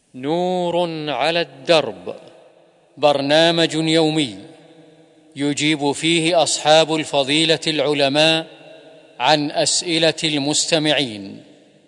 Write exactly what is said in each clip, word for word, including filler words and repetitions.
نور على الدرب، برنامج يومي يجيب فيه أصحاب الفضيلة العلماء عن أسئلة المستمعين.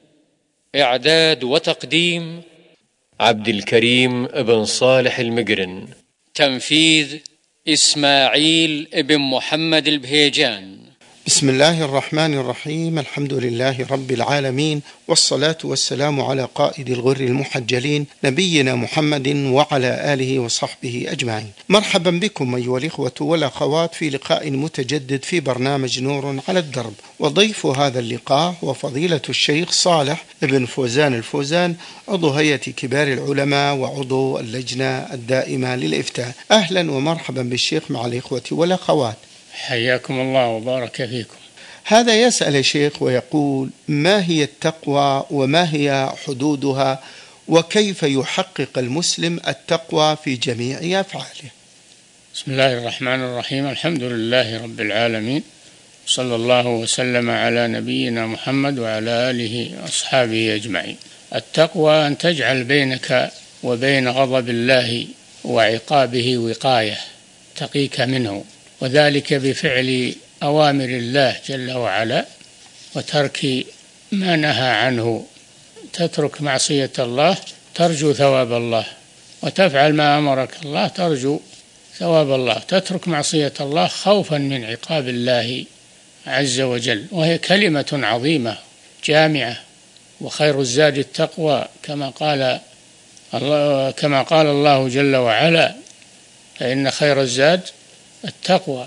إعداد وتقديم عبد الكريم بن صالح المقرن. تنفيذ إسماعيل بن محمد البهيجان. بسم الله الرحمن الرحيم. الحمد لله رب العالمين، والصلاة والسلام على قائد الغر المحجلين نبينا محمد وعلى آله وصحبه أجمعين. مرحبا بكم أيها الإخوة والأخوات في لقاء متجدد في برنامج نور على الدرب، وضيف هذا اللقاء هو فضيلة الشيخ صالح بن فوزان الفوزان، عضو هيئة كبار العلماء وعضو اللجنة الدائمة للإفتاء. أهلا ومرحبا بالشيخ مع الإخوة والأخوات. حياكم الله وبارك فيكم. هذا يسأل يا شيخ ويقول: ما هي التقوى وما هي حدودها، وكيف يحقق المسلم التقوى في جميع أفعاله؟ بسم الله الرحمن الرحيم. الحمد لله رب العالمين، صلى الله وسلم على نبينا محمد وعلى آله وأصحابه أجمعين. التقوى أن تجعل بينك وبين غضب الله وعقابه وقاية تقيك منه، وذلك بفعل أوامر الله جل وعلا وترك ما نهى عنه. تترك معصية الله ترجو ثواب الله، وتفعل ما أمرك الله ترجو ثواب الله. تترك معصية الله خوفا من عقاب الله عز وجل، وهي كلمة عظيمة جامعة. وخير الزاد التقوى كما قال الله كما قال الله جل وعلا: فإن خير الزاد التقوى،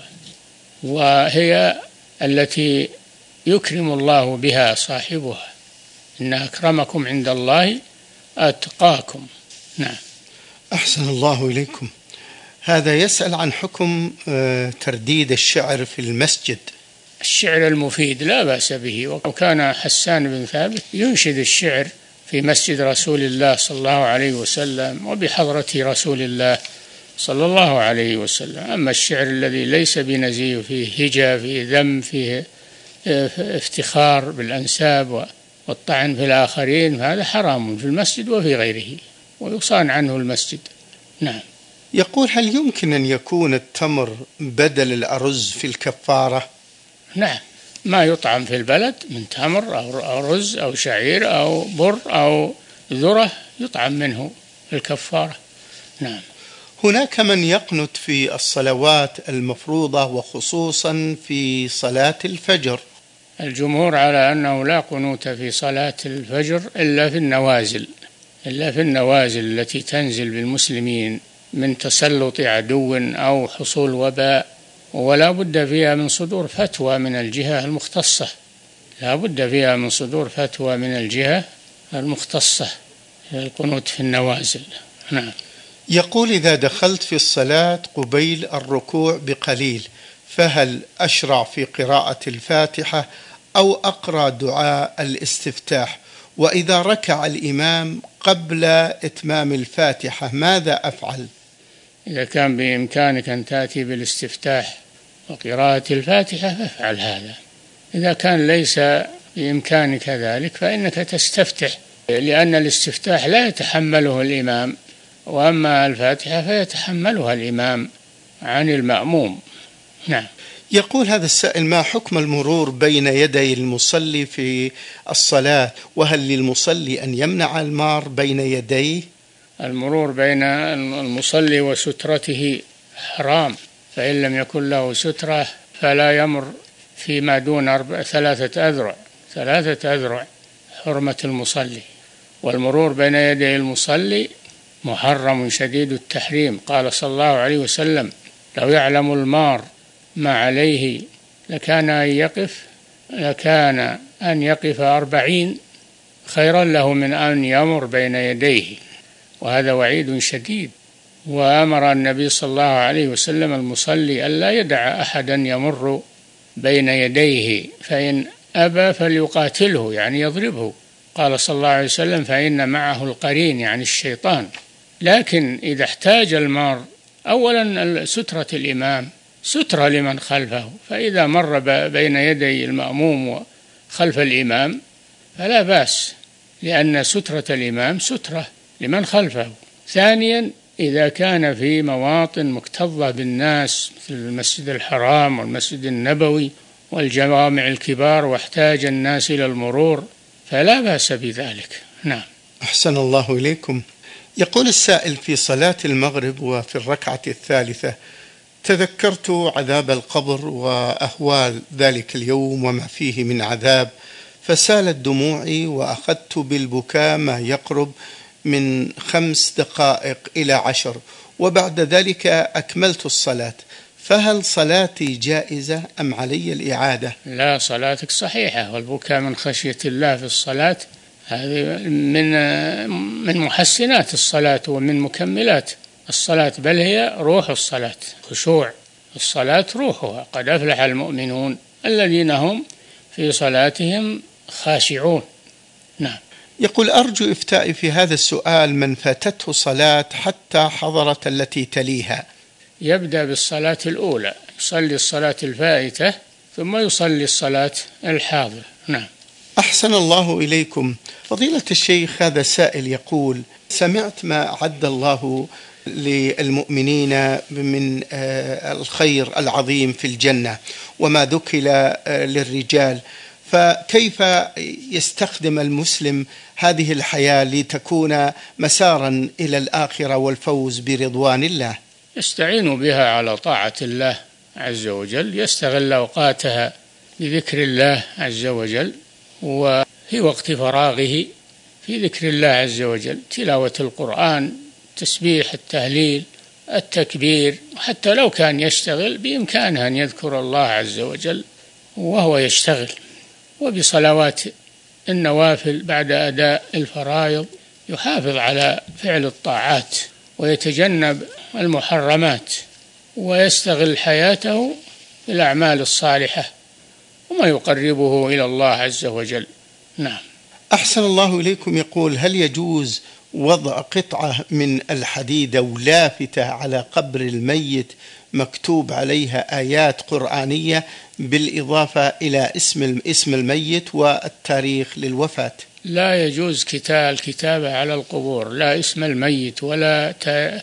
وهي التي يكرم الله بها صاحبها. إن أكرمكم عند الله أتقاكم. نعم. أحسن الله إليكم. هذا يسأل عن حكم ترديد الشعر في المسجد. الشعر المفيد لا بأس به، وكان حسان بن ثابت ينشد الشعر في مسجد رسول الله صلى الله عليه وسلم وبحضرة رسول الله صلى الله عليه وسلم. أما الشعر الذي ليس بنزيه، فيه هجا، فيه ذم، فيه افتخار بالأنساب والطعن في الآخرين، فهذا حرام في المسجد وفي غيره، ويصان عنه المسجد. نعم. يقول: هل يمكن أن يكون التمر بدل الأرز في الكفارة؟ نعم، ما يطعم في البلد من تمر أو رز أو شعير أو بر أو ذرة يطعم منه في الكفارة. نعم. هناك من يقنت في الصلوات المفروضة وخصوصا في صلاة الفجر. الجمهور على أنه لا قنوت في صلاة الفجر إلا في النوازل إلا في النوازل التي تنزل بالمسلمين من تسلط عدو أو حصول وباء، ولا بد فيها من صدور فتوى من الجهة المختصة لا بد فيها من صدور فتوى من الجهة المختصة القنوت في النوازل. نعم. يقول: إذا دخلت في الصلاة قبيل الركوع بقليل، فهل أشرع في قراءة الفاتحة أو أقرأ دعاء الاستفتاح؟ وإذا ركع الإمام قبل إتمام الفاتحة ماذا أفعل؟ إذا كان بإمكانك أن تأتي بالاستفتاح وقراءة الفاتحة فافعل هذا. إذا كان ليس بإمكانك ذلك فإنك تستفتح، لأن الاستفتاح لا يتحمله الإمام، وأما الفاتحة فيتحملها الإمام عن المأموم. نعم. يقول هذا السائل: ما حكم المرور بين يدي المصلي في الصلاة، وهل للمصلي أن يمنع المار بين يديه؟ المرور بين المصلي وسترته حرام، فإن لم يكن له سترة فلا يمر فيما دون أربع ثلاثة أذرع ثلاثة أذرع حرمة المصلي. والمرور بين يدي المصلي محرم شديد التحريم. قال صلى الله عليه وسلم: لو يعلم المار ما عليه لكان أن يقف لكان أن يقف أربعين خيرا له من أن يمر بين يديه. وهذا وعيد شديد. وأمر النبي صلى الله عليه وسلم المصلي ألا يدع أحدا يمر بين يديه، فإن أبى فليقاتله، يعني يضربه. قال صلى الله عليه وسلم: فإن معه القرين، يعني الشيطان. لكن إذا احتاج المار، أولا سترة الإمام سترة لمن خلفه، فإذا مر بين يدي المأموم وخلف الإمام فلا بأس، لأن سترة الإمام سترة لمن خلفه. ثانيا إذا كان في مواطن مكتظة بالناس مثل المسجد الحرام والمسجد النبوي والجوامع الكبار واحتاج الناس إلى المرور فلا بأس بذلك. نعم. أحسن الله إليكم. يقول السائل: في صلاة المغرب وفي الركعة الثالثة تذكرت عذاب القبر وأهوال ذلك اليوم وما فيه من عذاب، فسالت دموعي وأخذت بالبكاء ما يقرب من خمس دقائق إلى عشر، وبعد ذلك أكملت الصلاة، فهل صلاتي جائزة أم علي الإعادة؟ لا، صلاتك صحيحة، والبكاء من خشية الله في الصلاة هذه من من محسنات الصلاة ومن مكملات الصلاة، بل هي روح الصلاة. خشوع الصلاة روحها. قد أفلح المؤمنون الذين هم في صلاتهم خاشعون. نعم. يقول: أرجو إفتائي في هذا السؤال. من فاتته صلاة حتى حضرت التي تليها، يبدأ بالصلاة الأولى، يصلي الصلاة الفائتة ثم يصلي الصلاة الحاضرة. نعم. أحسن الله إليكم. فضيلة الشيخ، هذا سائل يقول: سمعت ما أعد الله للمؤمنين من الخير العظيم في الجنة وما ذكر للرجال، فكيف يستخدم المسلم هذه الحياة لتكون مسارا إلى الآخرة والفوز برضوان الله؟ يستعين بها على طاعة الله عز وجل، يستغل أوقاتها بذكر الله عز وجل، وفي وقت فراغه في ذكر الله عز وجل، تلاوة القرآن، تسبيح، التهليل، التكبير. حتى لو كان يشتغل بإمكانه أن يذكر الله عز وجل وهو يشتغل. وبصلوات النوافل بعد أداء الفرائض يحافظ على فعل الطاعات ويتجنب المحرمات، ويستغل حياته بالأعمال الصالحة وما يقربه إلى الله عز وجل. نعم. أحسن الله إليكم. يقول: هل يجوز وضع قطعة من الحديد أو لافتة على قبر الميت مكتوب عليها آيات قرآنية بالإضافة إلى اسم اسم الميت والتاريخ للوفاة؟ لا يجوز الكتابة على القبور، لا اسم الميت ولا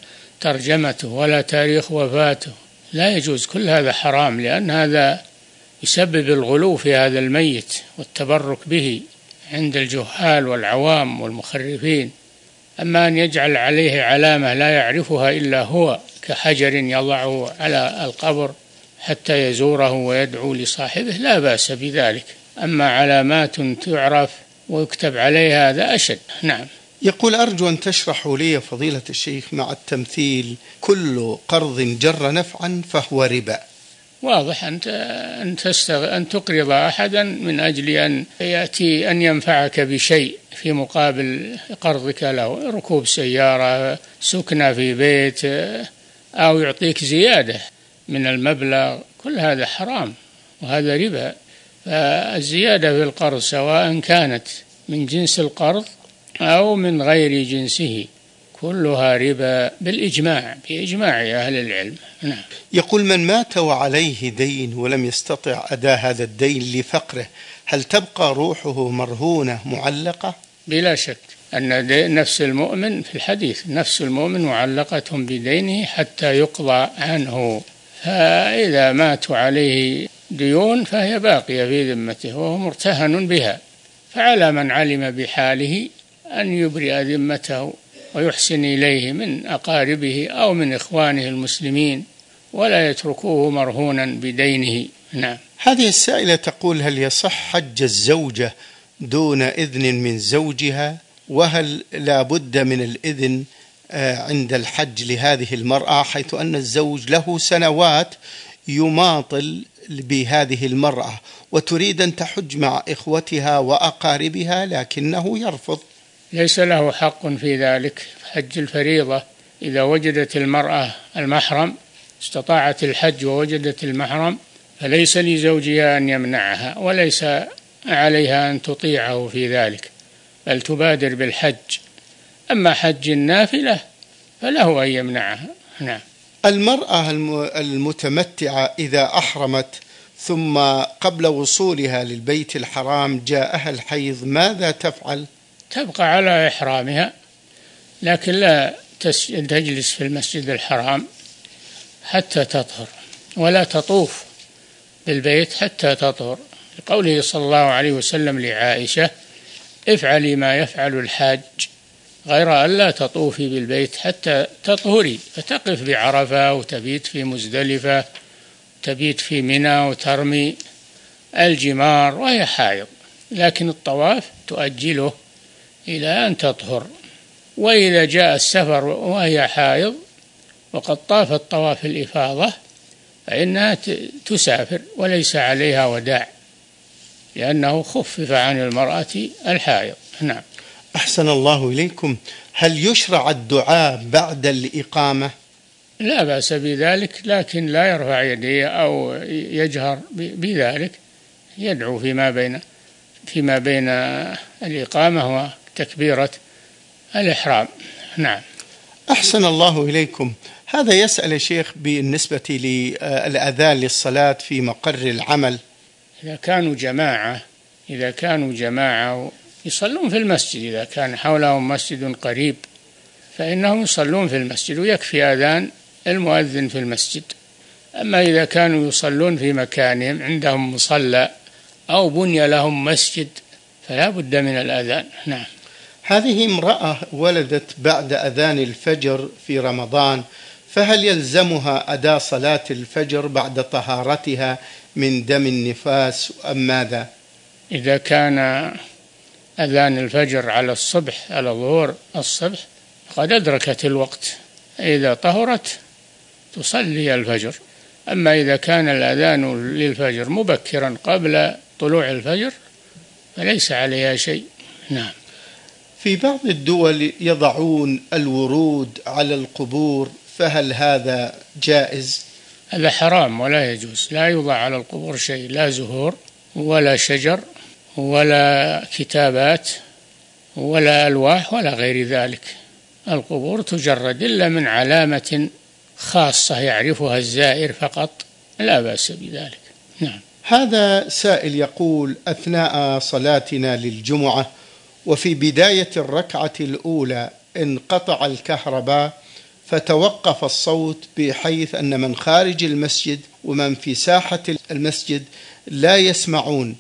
ترجمته ولا تاريخ وفاته، لا يجوز. كل هذا حرام، لأن هذا يسبب الغلو في هذا الميت والتبرك به عند الجهال والعوام والمخرفين. أما أن يجعل عليه علامة لا يعرفها إلا هو كحجر يضعه على القبر حتى يزوره ويدعو لصاحبه لا بأس بذلك. أما علامات تعرف ويكتب عليها هذا أشد. نعم. يقول: أرجو أن تشرحوا لي فضيلة الشيخ مع التمثيل كل قرض جر نفعا فهو ربا. واضح. أنت أن تستغ... أن تقرض أحدا من أجل أن يأتي أن ينفعك بشيء في مقابل قرضك له، ركوب سيارة، سكنة في بيت، أو يعطيك زيادة من المبلغ، كل هذا حرام وهذا ربا. فالزيادة في القرض سواء كانت من جنس القرض أو من غير جنسه كلها ربا بالإجماع، بإجماع أهل العلم. نعم. يقول: من مات وعليه دين ولم يستطع أداء هذا الدين لفقره، هل تبقى روحه مرهونة معلقة؟ بلا شك أن نفس المؤمن في الحديث نفس المؤمن معلقة بدينه حتى يقضى عنه، فإذا مات عليه ديون فهي باقية في ذمته وهو مرتهن بها، فعلى من علم بحاله أن يبرئ ذمته ويحسن إليه من أقاربه أو من إخوانه المسلمين ولا يتركوه مرهونا بدينه. نعم. هذه السائلة تقول: هل يصح حج الزوجة دون إذن من زوجها؟ وهل لا بد من الإذن عند الحج لهذه المرأة، حيث أن الزوج له سنوات يماطل بهذه المرأة وتريد أن تحج مع إخوتها وأقاربها لكنه يرفض؟ ليس له حق في ذلك. حج الفريضة إذا وجدت المرأة المحرم، استطاعت الحج ووجدت المحرم، فليس لزوجها أن يمنعها وليس عليها أن تطيعه في ذلك، بل تبادر بالحج. أما حج النافلة فله أن يمنعها. نعم. المرأة المتمتعة إذا أحرمت ثم قبل وصولها للبيت الحرام جاءها الحيض ماذا تفعل؟ تبقى على إحرامها لكن لا تجلس في المسجد الحرام حتى تطهر، ولا تطوف بالبيت حتى تطهر، لقوله صلى الله عليه وسلم لعائشة: افعلي ما يفعل الحاج غير أن لا تطوفي بالبيت حتى تطهري، فتقف بعرفة وتبيت في مزدلفة، تبيت في منى وترمي الجمار وهي حائض، لكن الطواف تؤجله إلى أن تطهر. وإذا جاء السفر وهي حائض وقد طافت طواف الإفاضة فإنها تسافر وليس عليها وداع، لأنه خفف عن المرأة الحائض. نعم. أحسن الله إليكم. هل يشرع الدعاء بعد الإقامة؟ لا بأس بذلك، لكن لا يرفع يديه أو يجهر بذلك، يدعو فيما بين فيما بين الإقامة وتكبيرة الإحرام. نعم. أحسن الله إليكم. هذا يسأل يا شيخ بالنسبة للأذان للصلاة في مقر العمل. إذا كانوا جماعة إذا كانوا جماعة يصلون في المسجد، إذا كان حولهم مسجد قريب فإنهم يصلون في المسجد ويكفي أذان المؤذن في المسجد. أما إذا كانوا يصلون في مكانهم عندهم مصلى أو بني لهم مسجد فلا بد من الأذان. نعم. هذه امرأة ولدت بعد أذان الفجر في رمضان، فهل يلزمها أداء صلاة الفجر بعد طهارتها من دم النفاس أم ماذا؟ إذا كان أذان الفجر على الصبح على ظهور الصبح قد أدركت الوقت، إذا طهرت تصلي الفجر. أما إذا كان الأذان للفجر مبكرا قبل طلوع الفجر فليس عليها شيء. نعم. في بعض الدول يضعون الورود على القبور، فهل هذا جائز؟ هذا حرام ولا يجوز، لا يوضع على القبور شيء، لا زهور ولا شجر ولا كتابات ولا ألواح ولا غير ذلك. القبور تجرد إلا من علامة خاصة يعرفها الزائر فقط، لا بأس بذلك. نعم. هذا سائل يقول: أثناء صلاتنا للجمعة وفي بداية الركعة الأولى انقطع الكهرباء، فتوقف الصوت بحيث أن من خارج المسجد ومن في ساحة المسجد لا يسمعون،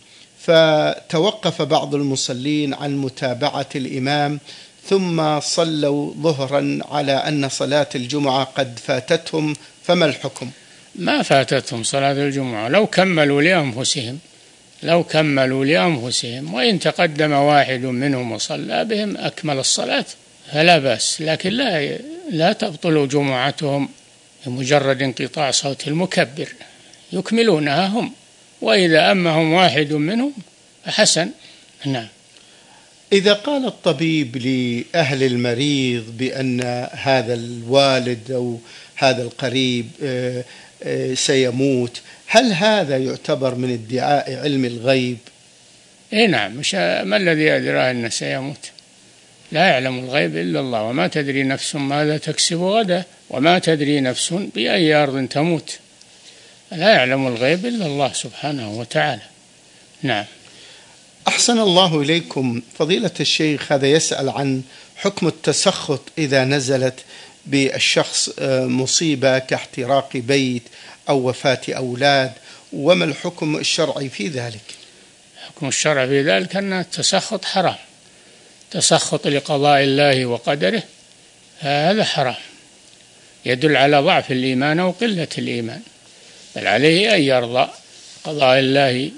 فتوقف بعض المصلين عن متابعة الإمام ثم صلوا ظهرا على أن صلاة الجمعة قد فاتتهم، فما الحكم؟ ما فاتتهم صلاة الجمعة لو كملوا لأنفسهم لو كملوا لأنفسهم وإن تقدم واحد منهم وصلى بهم أكمل الصلاة فلا بأس، لكن لا لا تبطل جمعتهم بمجرد انقطاع صوت المكبر، يكملونها هم، وإذا أمهم واحد منهم فحسن. نعم. إذا قال الطبيب لأهل المريض بأن هذا الوالد أو هذا القريب سيموت، هل هذا يعتبر من ادعاء علم الغيب؟ إيه نعم. مش ما الذي أدرى أنه سيموت؟ لا يعلم الغيب إلا الله، وما تدري نفس ماذا تكسب غدا، وما تدري نفس بأي أرض تموت، لا يعلم الغيب إلا الله سبحانه وتعالى. نعم. أحسن الله إليكم. فضيلة الشيخ، هذا يسأل عن حكم التسخط إذا نزلت بالشخص مصيبة كاحتراق بيت أو وفاة أولاد، وما الحكم الشرعي في ذلك؟ الحكم الشرعي في ذلك أن التسخط حرام، تسخط لقضاء الله وقدره هذا حرام، يدل على ضعف الإيمان وقلة الإيمان، بل عليه أن يرضى قضاء الله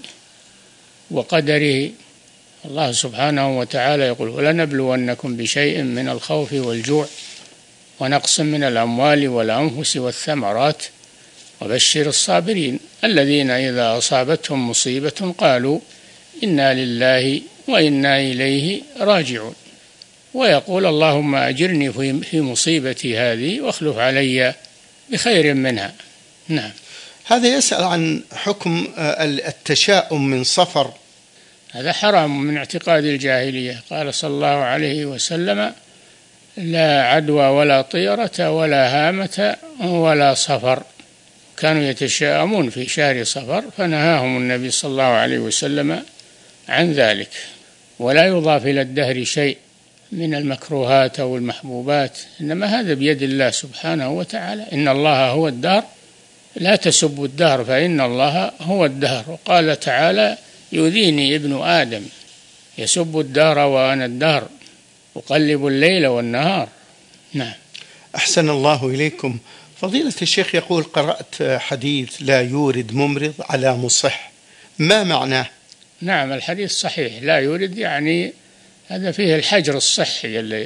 وقدره. الله سبحانه وتعالى يقول: ولنبلونكم بشيء من الخوف والجوع ونقص من الأموال والأنفس والثمرات وبشر الصابرين الذين إذا أصابتهم مصيبة قالوا إنا لله وإنا إليه راجعون، ويقول: اللهم أجرني في مصيبتي هذه واخلف علي بخير منها. نعم. هذا يسأل عن حكم التشاؤم من صفر. هذا حرام من اعتقاد الجاهلية، قال صلى الله عليه وسلم: لا عدوى ولا طيرة ولا هامة ولا صفر. كانوا يتشاءمون في شهر صفر فنهاهم النبي صلى الله عليه وسلم عن ذلك. ولا يضاف إلى الدهر شيء، من المكروهات أو المحبوبات، إنما هذا بيد الله سبحانه وتعالى. إن الله هو الدهر لا تسبوا الدهر فإن الله هو الدهر. وقال تعالى: يؤذيني ابن آدم يسب الدهر وأنا الدهر أقلب الليل والنهار. نعم. أحسن الله إليكم. فضيلة الشيخ يقول: قرأت حديث لا يورد ممرض على مصح، ما معناه؟ نعم، الحديث صحيح، لا يورد يعني هذا فيه الحجر الصحي اللي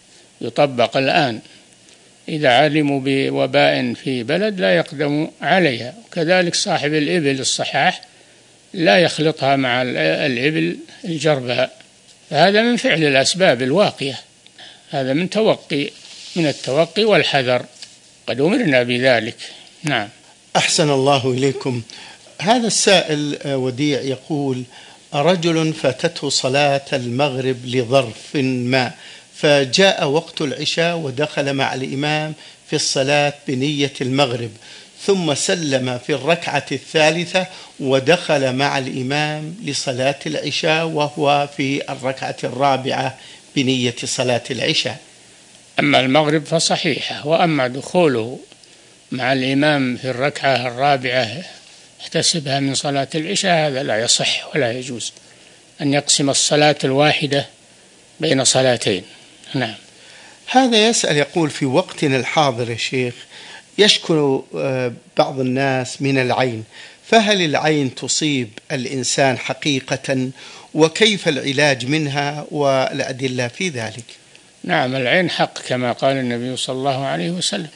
يطبق الآن، إذا علموا بوباء في بلد لا يقدموا عليها. وكذلك صاحب الإبل الصحاح لا يخلطها مع الإبل الجرباء، فهذا من فعل الأسباب الواقية، هذا من توقي من التوقي والحذر، قد أمرنا بذلك. نعم. أحسن الله إليكم. هذا السائل وديع يقول: رجل فاتته صلاة المغرب لظرف ما، فجاء وقت العشاء ودخل مع الإمام في الصلاة بنية المغرب، ثم سلم في الركعة الثالثة ودخل مع الإمام لصلاة العشاء وهو في الركعة الرابعة بنية صلاة العشاء. أما المغرب فصحيحة، وأما دخوله مع الإمام في الركعة الرابعة احتسبها من صلاة العشاء هذا لا يصح، ولا يجوز أن يقسم الصلاة الواحدة بين صلاتين. نعم. هذا يسأل يقول: في وقتنا الحاضر يا شيخ يشكو بعض الناس من العين، فهل العين تصيب الإنسان حقيقة؟ وكيف العلاج منها والأدلة في ذلك؟ نعم، العين حق كما قال النبي صلى الله عليه وسلم: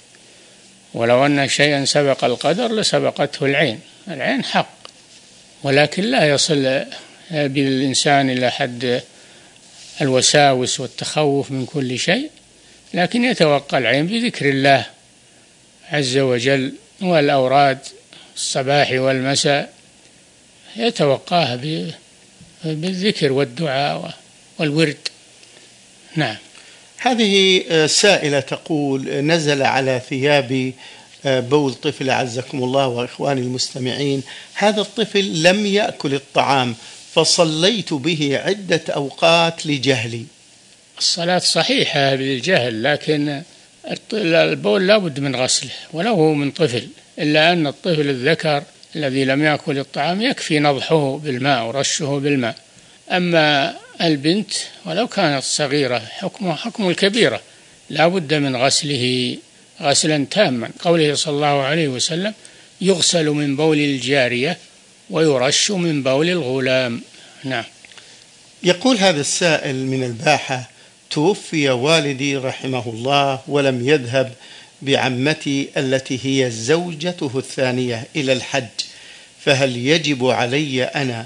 ولو أن شيئا سبق القدر لسبقته العين. العين حق، ولكن لا يصل بالإنسان إلى حد الوساوس والتخوف من كل شيء، لكن يتوقى العين بذكر الله عز وجل والأوراد الصباح والمساء، يتوقاها بالذكر والدعاء والورد. نعم. هذه سائلة تقول: نزل على ثيابي بول طفل أعزكم الله وإخواني المستمعين، هذا الطفل لم يأكل الطعام فصليت به عدة أوقات لجهلي. الصلاة صحيحة بالجهل، لكن البول لا بد من غسله ولو هو من طفل، إلا أن الطفل الذكر الذي لم يأكل الطعام يكفي نضحه بالماء ورشه بالماء. أما البنت ولو كانت صغيرة حكمها حكم الكبيرة، لا بد من غسله غسلا تاما، قوله صلى الله عليه وسلم: يغسل من بول الجارية ويرش من بول الغلام. نعم. يقول هذا السائل من الباحة: توفي والدي رحمه الله ولم يذهب بعمتي التي هي زوجته الثانية إلى الحج، فهل يجب علي أنا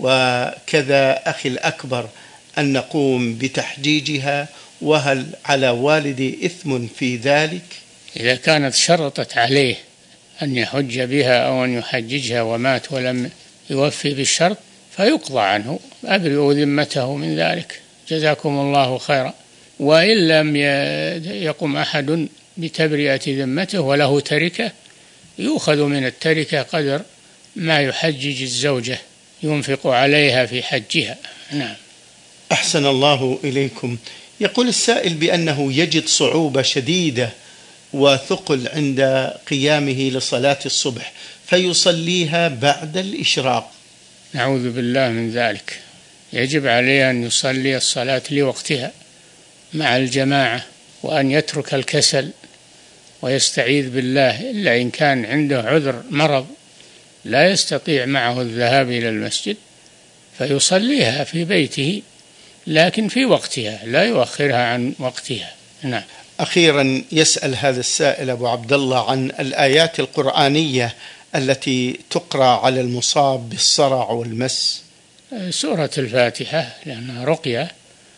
وكذا أخي الأكبر أن نقوم بتحجيجها؟ وهل على والدي إثم في ذلك؟ إذا كانت شرطت عليه أن يحج بها أو أن يحججها ومات ولم يوفي بالشرط فيقضى عنه، أبرئوا ذمته من ذلك، جزاكم الله خيرا. وإن لم يقم أحد بتبرئة ذمته وله تركة، يؤخذ من التركة قدر ما يحجج الزوجة ينفق عليها في حجها. نعم. أحسن الله إليكم. يقول السائل بأنه يجد صعوبة شديدة وثقل عند قيامه لصلاة الصبح فيصليها بعد الإشراق. نعوذ بالله من ذلك. يجب عليه أن يصلي الصلاة لوقتها مع الجماعة، وأن يترك الكسل ويستعيذ بالله، إلا إن كان عنده عذر مرض لا يستطيع معه الذهاب إلى المسجد فيصليها في بيته، لكن في وقتها لا يؤخرها عن وقتها. نعم. أخيرا يسأل هذا السائل أبو عبد الله عن الآيات القرآنية التي تقرأ على المصاب بالصرع والمس. سورة الفاتحة لأنها رقية،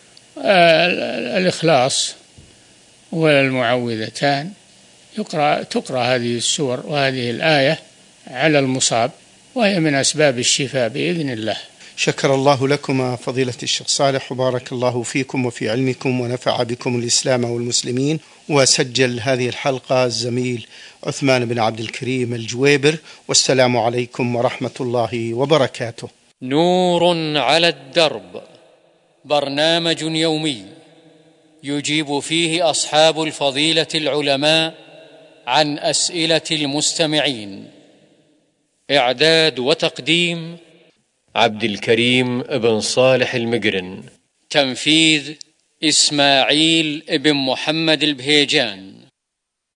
الإخلاص والمعوذتان، يقرأ تقرأ هذه السور وهذه الآية على المصاب، وهي من أسباب الشفاء بإذن الله. شكر الله لكم فضيلة الشيخ صالح، وبارك الله فيكم وفي علمكم ونفع بكم الإسلام والمسلمين. وسجل هذه الحلقة الزميل عثمان بن عبد الكريم الجويبر، والسلام عليكم ورحمة الله وبركاته. نور على الدرب، برنامج يومي يجيب فيه أصحاب الفضيلة العلماء عن أسئلة المستمعين. إعداد وتقديم عبد الكريم بن صالح المقرن. تنفيذ إسماعيل بن محمد البهيجان.